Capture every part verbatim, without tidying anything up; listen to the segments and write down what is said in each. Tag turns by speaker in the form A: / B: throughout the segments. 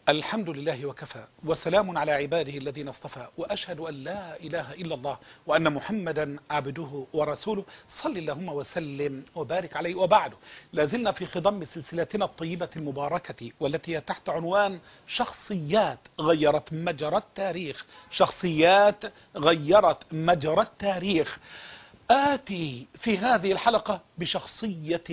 A: الحمد لله وكفى وسلام على عباده الذين اصطفى، وأشهد أن لا إله إلا الله وأن محمدا عبده ورسوله، صل اللهم وسلم وبارك عليه. وبعده لازلنا في خضم سلسلتنا الطيبة المباركة والتي هي تحت عنوان شخصيات غيرت مجرى التاريخ. شخصيات غيرت مجرى التاريخ. آتي في هذه الحلقة بشخصية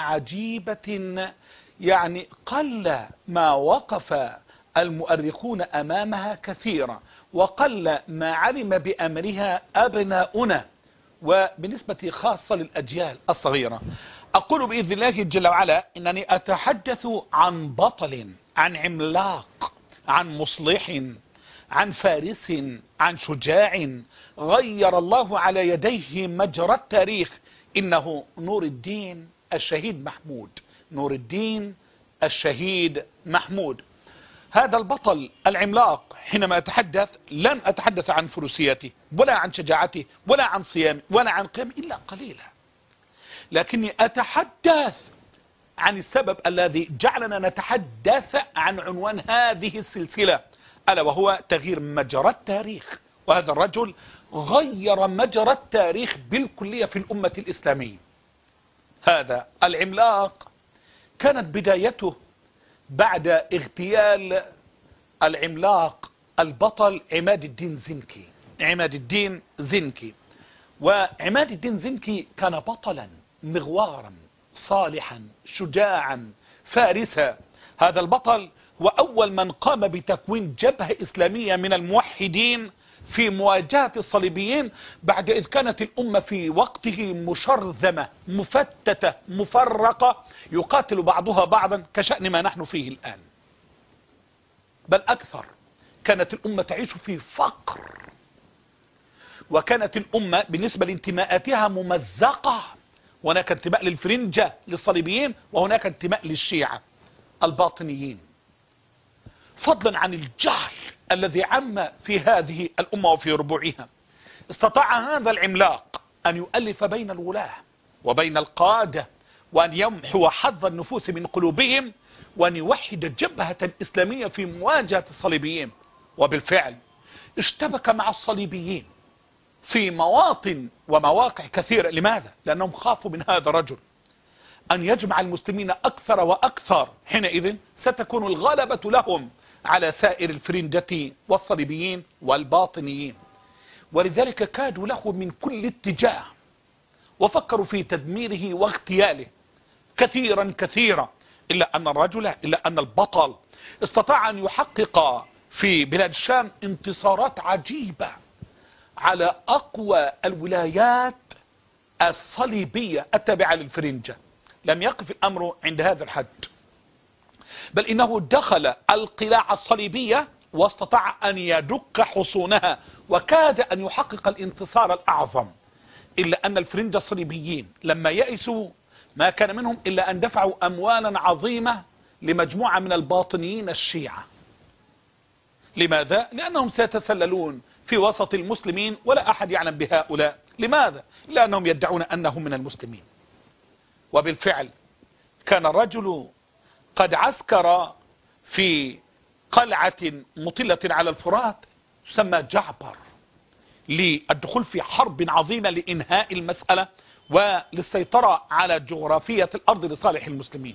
A: عجيبة، يعني قل ما وقف المؤرخون أمامها كثيرا، وقل ما علم بأمرها أبناؤنا، وبنسبة خاصة للأجيال الصغيرة. أقول بإذن الله جل وعلا إنني أتحدث عن بطل، عن عملاق، عن مصلح، عن فارس، عن شجاع غير الله على يديه مجرى التاريخ. إنه نور الدين الشهيد محمود. نور الدين الشهيد محمود، هذا البطل العملاق. حينما أتحدث لن أتحدث عن فروسيته ولا عن شجاعته ولا عن صيامه ولا عن قيامه إلا قليلا، لكني أتحدث عن السبب الذي جعلنا نتحدث عن عنوان هذه السلسلة، ألا وهو تغيير مجرى التاريخ. وهذا الرجل غير مجرى التاريخ بالكلية في الأمة الإسلامية. هذا العملاق كانت بدايته بعد اغتيال العملاق البطل عماد الدين زنكي. عماد الدين زنكي وعماد الدين زنكي كان بطلا مغوارا صالحا شجاعا فارسا. هذا البطل هو أول من قام بتكوين جبهة إسلامية من الموحدين في مواجهة الصليبيين، بعد إذ كانت الأمة في وقته مشرذمة مفتتة مفرقة يقاتل بعضها بعضا كشأن ما نحن فيه الآن، بل أكثر. كانت الأمة تعيش في فقر، وكانت الأمة بالنسبة لانتماءاتها ممزقة. هناك انتماء للفرنجة للصليبيين، وهناك انتماء للشيعة الباطنيين، فضلا عن الجهل الذي عم في هذه الأمة وفي ربوعها. استطاع هذا العملاق أن يؤلف بين الولاة وبين القادة، وأن يمحو حظ النفوس من قلوبهم، وأن يوحد جبهة إسلامية في مواجهة الصليبيين. وبالفعل اشتبك مع الصليبيين في مواطن ومواقع كثيرة. لماذا؟ لأنهم خافوا من هذا الرجل أن يجمع المسلمين أكثر وأكثر. حينئذ ستكون الغلبة لهم على سائر الفرنجة والصليبيين والباطنيين، ولذلك كادوا له من كل اتجاه، وفكروا في تدميره واغتياله كثيرا كثيرا. إلا أن الرجل إلا أن البطل استطاع أن يحقق في بلاد الشام انتصارات عجيبة على أقوى الولايات الصليبية التابعة للفرنجة. لم يقف الأمر عند هذا الحد، بل إنه دخل القلاع الصليبية واستطاع أن يدك حصونها، وكاد أن يحقق الانتصار الأعظم. إلا أن الفرنجة الصليبيين لما يئسوا ما كان منهم إلا أن دفعوا أموالا عظيمة لمجموعة من الباطنيين الشيعة. لماذا؟ لأنهم سيتسللون في وسط المسلمين ولا أحد يعلم بهؤلاء. لماذا؟ لأنهم يدعون أنهم من المسلمين. وبالفعل كان الرجل قد عسكر في قلعة مطلة على الفرات تسمى جعبر، للدخول في حرب عظيمة لإنهاء المسألة وللسيطرة على جغرافية الأرض لصالح المسلمين.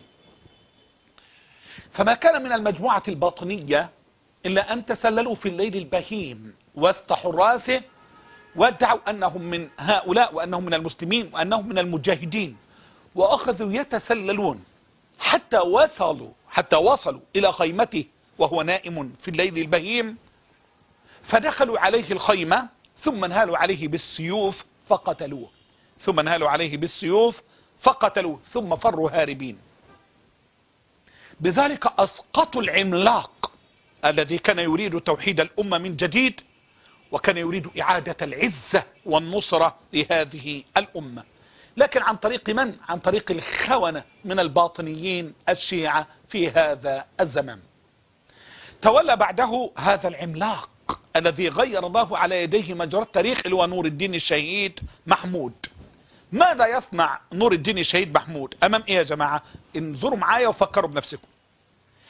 A: فما كان من المجموعة الباطنية إلا أن تسللوا في الليل البهيم وسط حراسه، وادعوا أنهم من هؤلاء وأنهم من المسلمين وأنهم من المجاهدين، وأخذوا يتسللون حتى وصلوا حتى وصلوا إلى خيمته وهو نائم في الليل البهيم، فدخلوا عليه الخيمة ثم انهالوا عليه بالسيوف فقتلوه ثم انهالوا عليه بالسيوف فقتلوه ثم فروا هاربين. بذلك أسقطوا العملاق الذي كان يريد توحيد الأمة من جديد، وكان يريد إعادة العزة والنصرة لهذه الأمة، لكن عن طريق من؟ عن طريق الخونة من الباطنيين الشيعة في هذا الزمان. تولى بعده هذا العملاق الذي غير الله على يديه مجرى التاريخ، اللي هو نور الدين الشهيد محمود. ماذا يصنع نور الدين الشهيد محمود؟ أمام إيه يا جماعة؟ انظروا معايا وفكروا بنفسكم.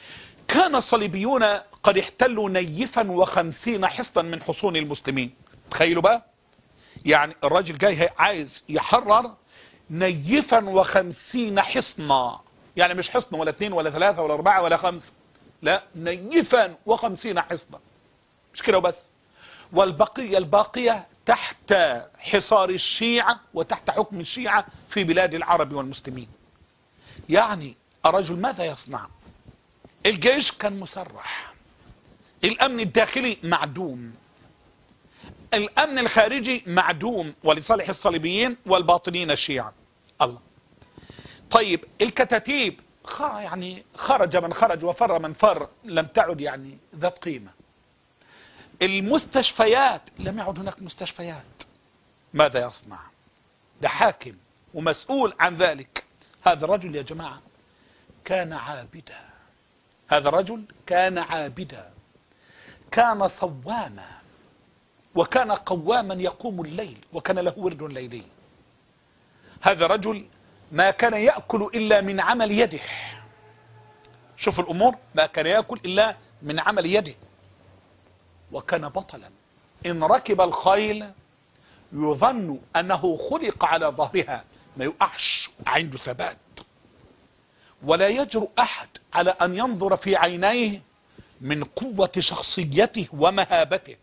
A: كان الصليبيون قد احتلوا نيفا وخمسين حصنا من حصون المسلمين. تخيلوا بقى، يعني الراجل جاي عايز يحرر نيفا وخمسين حصنا، يعني مش حصن ولا اثنين ولا ثلاثة ولا اربعة ولا خمسة، لا، نيفا وخمسين حصنا، مش كده وبس، والبقية الباقية تحت حصار الشيعة وتحت حكم الشيعة في بلاد العرب والمسلمين. يعني الرجل ماذا يصنع؟ الجيش كان مسرح، الامن الداخلي معدوم، الامن الخارجي معدوم ولصالح الصليبيين والباطنين الشيعة. الله. طيب الكتاتيب يعني خرج من خرج وفر من فر، لم تعد يعني ذات قيمة. المستشفيات لم يعد هناك مستشفيات. ماذا يصنع؟ ده حاكم ومسؤول عن ذلك. هذا الرجل يا جماعة كان عابدا، هذا الرجل كان عابدا، كان صواما، وكان قواما يقوم الليل، وكان له ورد ليلي. هذا رجل ما كان يأكل إلا من عمل يده. شوف الأمور، ما كان يأكل إلا من عمل يده. وكان بطلا، إن ركب الخيل يظن أنه خلق على ظهرها، ما يقعش، عنده ثبات، ولا يجرؤ أحد على أن ينظر في عينيه من قوة شخصيته ومهابته.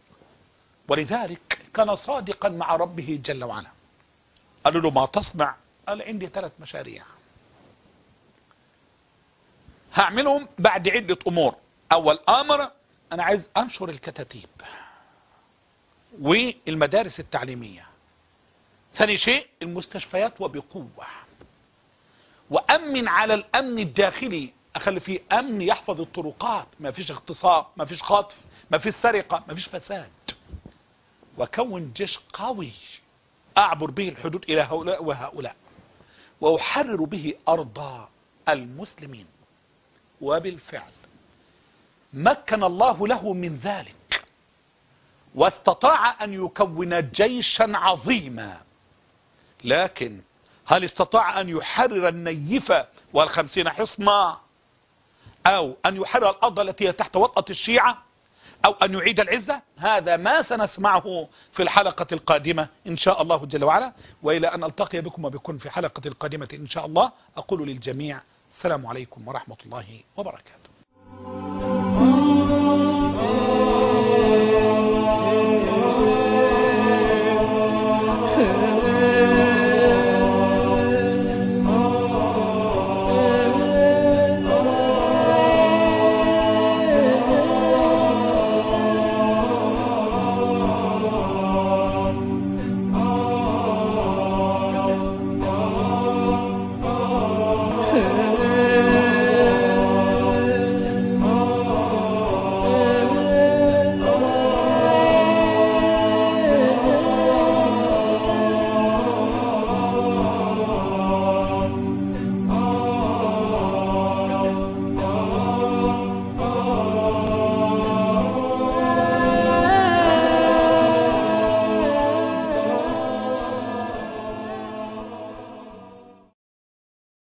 A: ولذلك كان صادقا مع ربه جل وعلا. قالوا له ما تصنع؟ قال عندي ثلاث مشاريع هعملهم بعد عدة أمور. أول أمر، أنا عايز أنشر الكتاتيب والمدارس التعليمية. ثاني شيء المستشفيات وبقوة، وأمن على الأمن الداخلي، أخلي فيه أمن يحفظ الطرقات، ما فيش اغتصاب، ما فيش خطف، ما فيش سرقة، ما فيش فساد. وكون جيش قوي أعبر به الحدود إلى هؤلاء وهؤلاء، وأحرر به أرض المسلمين. وبالفعل مكن الله له من ذلك، واستطاع أن يكون جيشا عظيما. لكن هل استطاع أن يحرر النيفة والخمسين حصنا، أو أن يحرر الأرض التي هي تحت وطأة الشيعة، أو أن يعيد العزة؟ هذا ما سنسمعه في الحلقة القادمة إن شاء الله جل وعلا. وإلى أن ألتقي بكم وبكم في حلقة القادمة إن شاء الله، أقول للجميع السلام عليكم ورحمة الله وبركاته.